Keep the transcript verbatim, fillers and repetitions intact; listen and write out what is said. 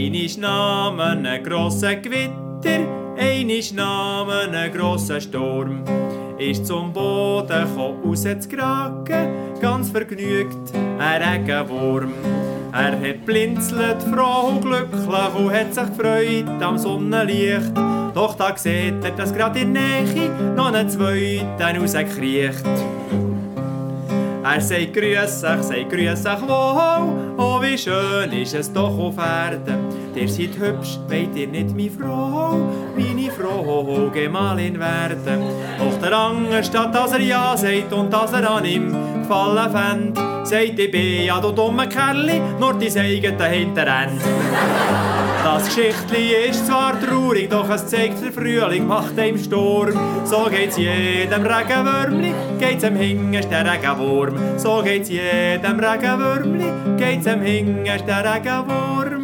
Einisch nahmen ein grosser Gewitter, einisch nahmen ein grosser Sturm. Ist zum Boden rauszukraken, ganz vergnügt ein Regenwurm. Er hat blinzelt, froh und glücklich und hat sich gefreut am Sonnenlicht. Doch da sieht er, dass grad in der Nähe noch ein Zweiter rauskriecht. Er sagt grüß euch, sagt grüß euch wohl, oh wie schön ist es doch auf Erden. Ihr seid hübsch, wollt ihr nicht meine Frau, meine Frau Gemahlin werden. Doch der Anger, statt dass er ja sagt und dass er an ihm gefallen fänd, sagt ich bin ja du dumme Kerli, nur dein eigenes Hinterend. Das Geschichtli ist zwar traurig, doch es zeigt, der Frühling macht im Sturm. So geht's jedem Regenwürmli, geht's am hintersten Regenwurm. So geht's jedem Regenwürmli, geht's am hintersten Regenwurm.